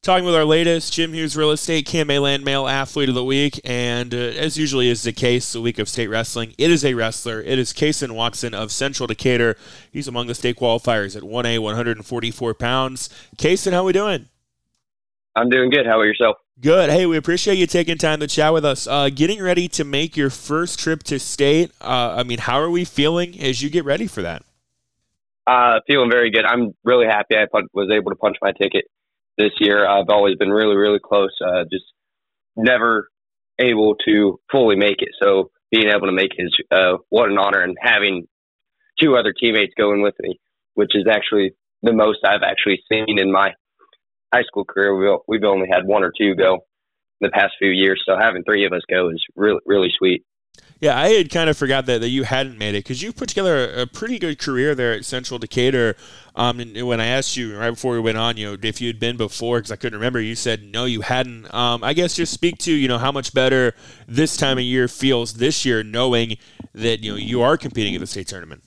Talking with our latest Jim Hughes Real Estate KMA Land Male Athlete of the Week, and as usually is the case, the week of state wrestling, it is a wrestler. It is Kason Watson of Central Decatur. He's among the state qualifiers at 1A, 144 pounds. Kason, how we doing? I'm doing good. How about yourself? Good. Hey, we appreciate you taking time to chat with us. Getting ready to make your first trip to state. How are we feeling as you get ready for that? Feeling very good. I'm really happy I was able to punch my ticket this year. I've always been really, really close, just never able to fully make it. So being able to make it is what an honor, and having two other teammates going with me, which is actually the most I've actually seen in my high school career. We've only had one or two go in the past few years. So having three of us go is really, really sweet. Yeah, I had kind of forgot that you hadn't made it, because you put together a pretty good career there at Central Decatur. And when I asked you right before we went on, if you had been before, because I couldn't remember, you said no, you hadn't. I guess just speak to how much better this time of year feels this year, knowing that you are competing in the state tournament.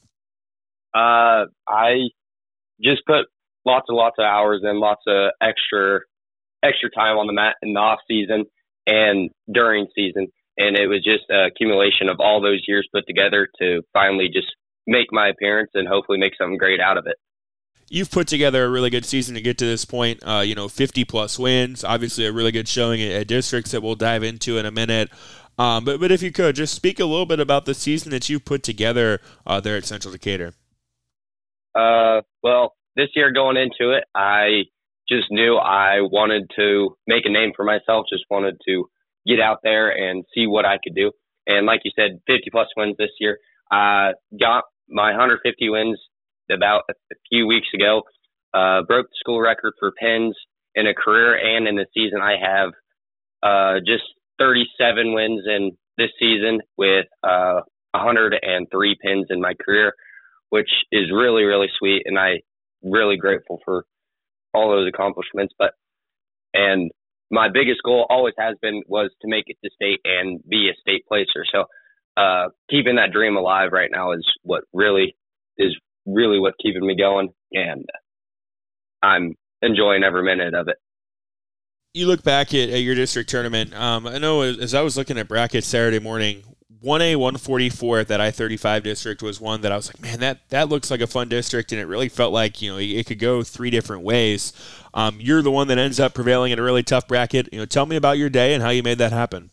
I just put lots and lots of hours and lots of extra time on the mat in the off season and during season. And it was just an accumulation of all those years put together to finally just make my appearance and hopefully make something great out of it. You've put together a really good season to get to this point, 50-plus wins, obviously a really good showing at districts that we'll dive into in a minute. But if you could, just speak a little bit about the season that you put together there at Central Decatur. Well, this year going into it, I just knew I wanted to make a name for myself, just wanted to get out there and see what I could do. And like you said, 50-plus wins this year. Got my 150 wins about a few weeks ago. Broke the school record for pins in a career and in the season. I have just 37 wins in this season with 103 pins in my career, which is really, really sweet. And I'm really grateful for all those accomplishments. And my biggest goal always was to make it to state and be a state placer. So keeping that dream alive right now is really what's keeping me going, and I'm enjoying every minute of it. You look back at your district tournament. I know as I was looking at brackets Saturday morning, 1A 144 at that I-35 district was one that I was like, man, that looks like a fun district, and it really felt like it could go three different ways. You're the one that ends up prevailing in a really tough bracket. Tell me about your day and how you made that happen.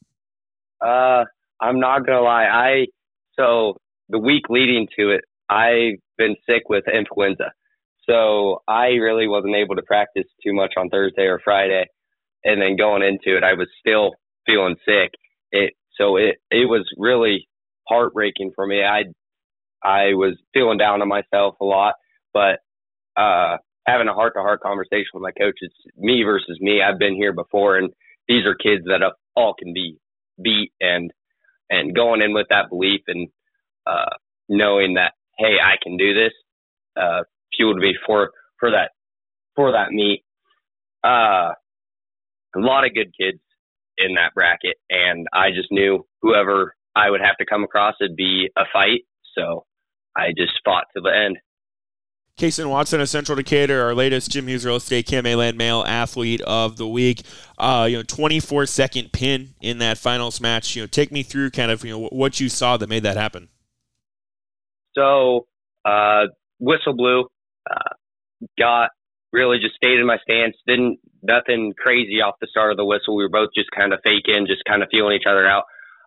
I'm not gonna lie. So the week leading to it, I've been sick with influenza, so I really wasn't able to practice too much on Thursday or Friday, and then going into it, I was still feeling sick. So it was really heartbreaking for me. I was feeling down on myself a lot, but having a heart-to-heart conversation with my coach, it's me versus me. I've been here before, and these are kids that all can be beat, and going in with that belief and knowing that, hey, I can do this, fueled me for that meet. A lot of good kids in that bracket, and I just knew whoever I would have to come across, it'd be a fight, so I just fought to the end. Kason Watson of Central Decatur, our latest Jim Hughes Real Estate KMA Land Male Athlete of the Week. 24-second pin in that finals match. Take me through kind of what you saw that made that happen. So whistle blew, got really just stayed in my stance. Nothing crazy off the start of the whistle. We were both just kind of faking, just kind of feeling each other out.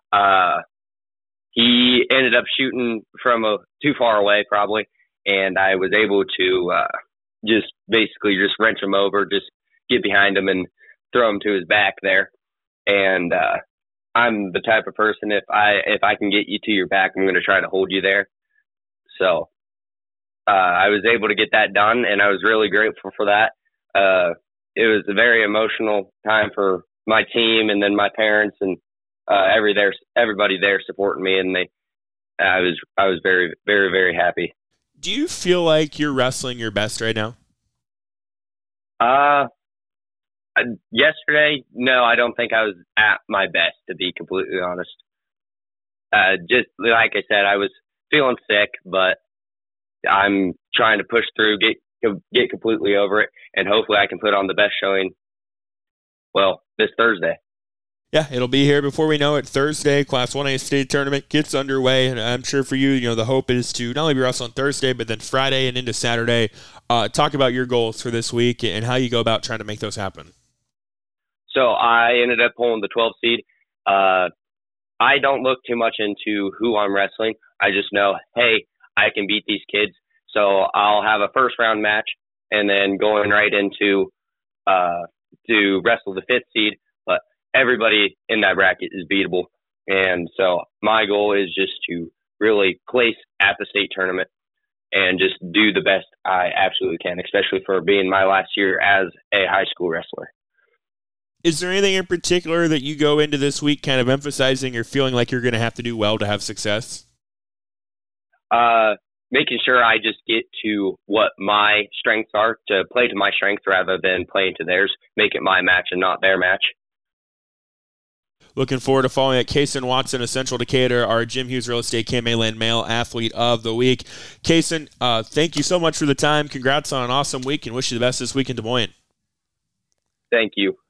He ended up shooting from too far away, probably, and I was able to just basically just wrench him over, just get behind him and throw him to his back there. And I'm the type of person, if I can get you to your back, I'm going to try to hold you there. So I was able to get that done, and I was really grateful for that. It was a very emotional time for my team, and then my parents, and everybody there supporting me, and I was very, very, very happy. Do you feel like you're wrestling your best right now? Yesterday, no, I don't think I was at my best, to be completely honest. Just like I said, I was feeling sick, but I'm trying to push through, get completely over it, and hopefully I can put on the best showing, well, this Thursday. Yeah, it'll be here before we know it. Thursday, Class 1A state tournament gets underway, and I'm sure for you, the hope is to not only be wrestling Thursday, but then Friday and into Saturday. Talk about your goals for this week and how you go about trying to make those happen. So I ended up pulling the 12 seed. I don't look too much into who I'm wrestling. I just know, hey, I can beat these kids. So I'll have a first round match and then going right into to wrestle the 5th seed. But everybody in that bracket is beatable. And so my goal is just to really place at the state tournament and just do the best I absolutely can, especially for being my last year as a high school wrestler. Is there anything in particular that you go into this week kind of emphasizing or feeling like you're going to have to do well to have success? Making sure I just get to what my strengths are, to play to my strengths rather than playing to theirs, make it my match and not their match. Looking forward to following at Kason Watson of Central Decatur, our Jim Hughes Real Estate KMA Male Athlete of the Week. Kason, thank you so much for the time. Congrats on an awesome week and wish you the best this week in Des Moines. Thank you.